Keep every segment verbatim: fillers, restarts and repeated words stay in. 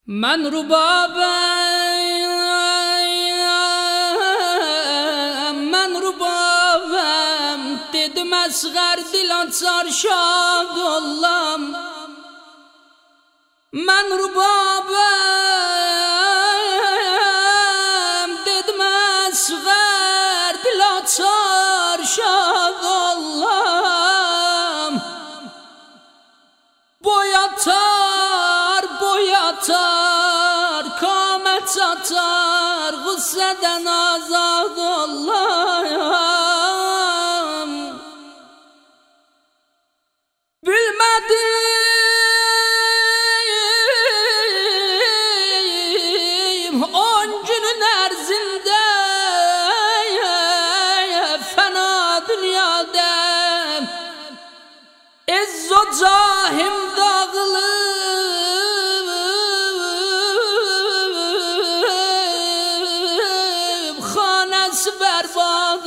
من ربابم من ربابم dedim asgar dil açar şad olam. من ربابم dedim asgar dil açar şad olam. Boyatar boyatar kamet satar gısseden azad olam. Bilmedim on günün erzinde fena dünyada İzzo cahim dağılıp hanesi berbad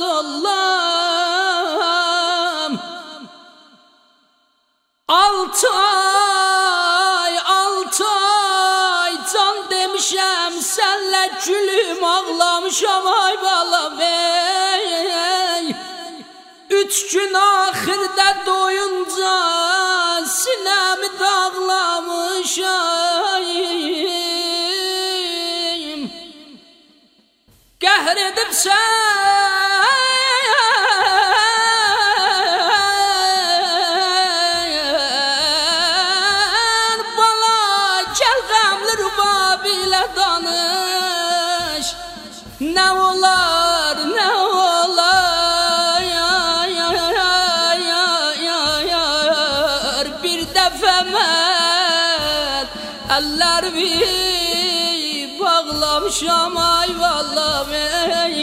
olam. Altı ay altı ay can demişem senle gülüm ağlamışam ay balam ey. Üç gün ahirde doyunca sinemi dağlamışam. Qəhr edib sən bala gəl qəmli rübab ilə danış. Nə olar nə olar bir dəfə mən əllərimi bağlamışam ay vallam ey.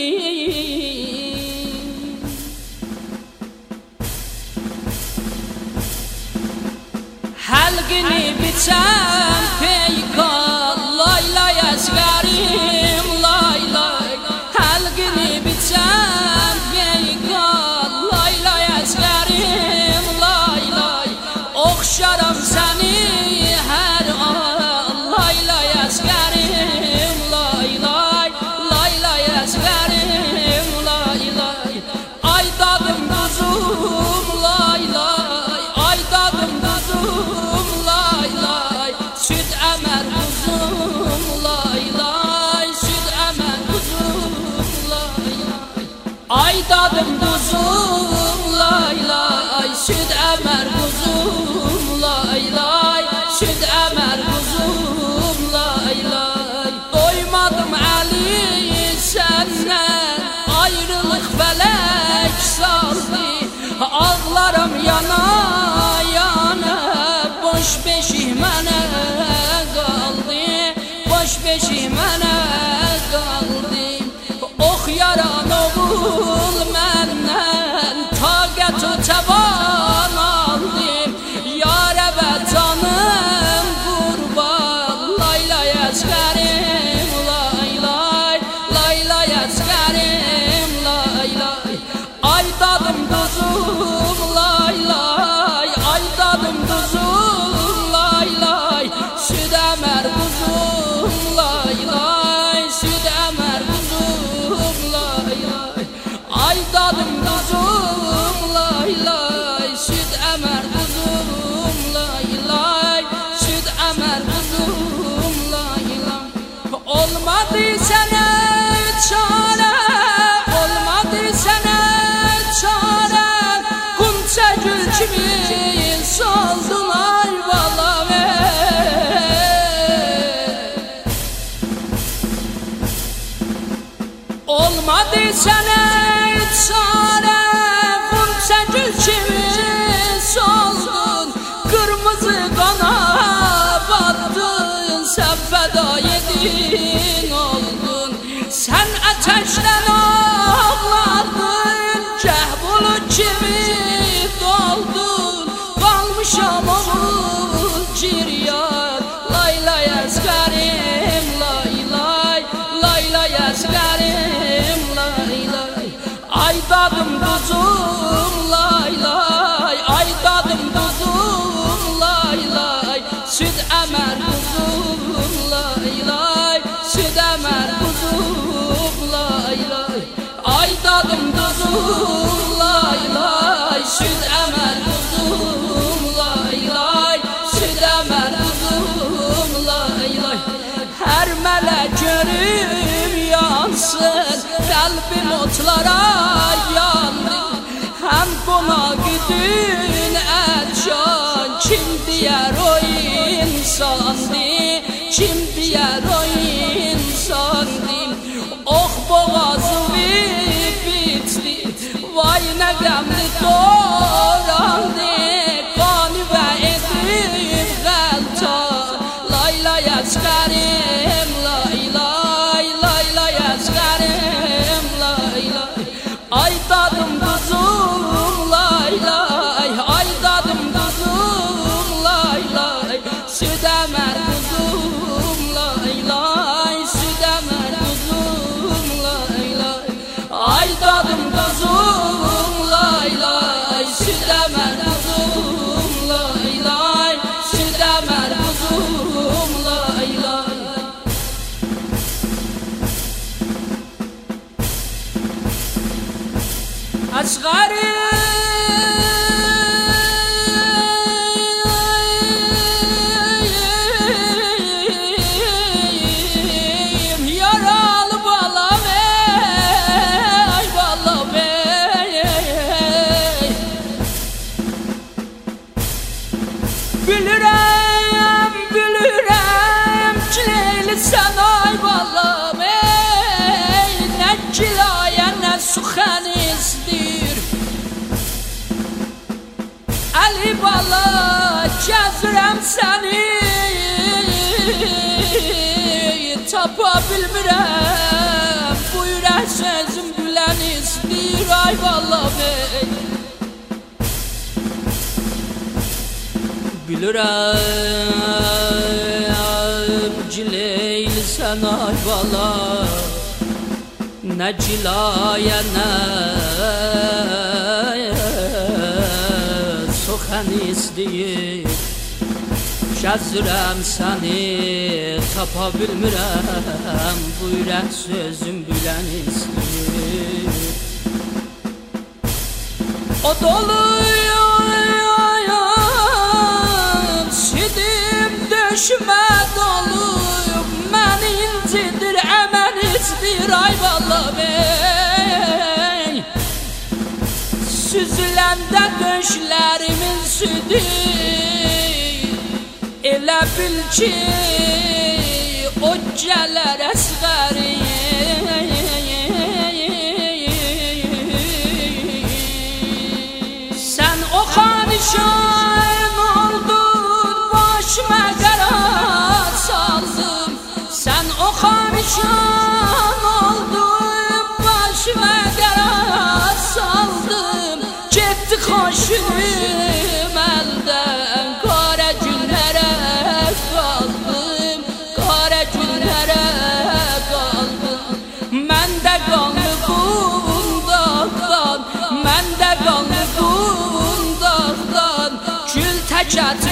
Həlqini biçəm peykan lay lay əsgərim lay lay. Həlqini biçəm peykan lay lay əsgərim lay lay. Oxşaram səni hər an lay lay əsgərim lay lay. Lay lay əsgərim lay lay. Ay dadım quzum lay lay. Ay dadım quzum lay lay. Süd əmər quzum lay lay. Süd əmər quzum lay lay. Ay dadım quzum lay lay. Süd əmər quzum lay lay. Süd əmər quzum lay lay. Doymadım əli səndən ayrılıq fələk saldı. Ağlarım yana yana boş beşik mənə qaldı. Boş beşik mənə qaldı. Oxuyaran oğul məndən taqət o təvan aldım. Yarə və canım qurban lay lay əsgərim lay lay. Lay lay əsgərim lay lay. Ay dadım quzum lay lay. Ay dadım quzum lay lay. Süd əmər quzum lay lay. Süd əmər quzum lay lay. Ay dadım quzum lay lay. Süd əmər quzum lay lay. Süd əmər quzum lay lay. Olmadı sənə çarə, olmadı sənə çarə. Qunça gül kimi soldun ay balam ey. Olmadı sənə çarə, qunça gül kimi soldun. Qırmızı qana battın, sən fəda yedin oldun. Sən ətəşdən ağladın, gəh bulut kimi doldun. Qalmışam oğul giryan lay lay əsgərim lay lay. Lay lay əsgərim lay lay. Ay dadım quzum lay lay. Ay dadım quzum lay lay. Süd əmər quzum əmər quzum lay lay. Ay dadım quzum lay lay. Süd əmər quzum lay lay. Süd əmər quzum lay lay. Hər mələk görüm yansın, qəlbim otlara yandı. Həm qonaq idin əlcan, kim deyər o insandı, kim deyər o insandı. Ox boğazımı bitdi, vay nə qəmli doğrandı. Qani və edib qəlta, lay lay əsqərim lay lay, lay lay əsqərim lay lay. Ay dadım quzum lay lay, ay dadım quzum lay lay. Süd əmər quzum lay lay, süd əmər quzum lay lay. Ay dadım quzum lay lay, süd əmər quzum lay lay. Süd əmər quzum lay lay. Əsqərim yaralı balam ey balam ey. Bilirəm, bilirəm kileylisən ay balam ey. Nə kilayə, nə suxən istəyir Əli bala, gəzirəm səni, tapa bilmirəm. Bu ürək sözüm bilən istəyir ay bala bey. Bilirəm cileylisən ay bala, nə cilayə, nə soxən istəyir. Gəzirəm səni, tapa bilmirəm. Bu ürək sözüm bilən istəyir. O doluyum, südüm döşmə doluyum. Məni incidir, əmən istəyir ay bala bey. Süzüləndə döşlərimin südü, elə bil ki o gələr əsqərim. Sən o xanişan oldun, başıma qara saldım. Sən o xanişan oldun, başıma qara saldım. Getdi xoşum əldən, qara günlərə qaldım, qara günlərə qaldım. Mən də qanlı bundaqdan, mən də qanlı bundaqdan, gül təkət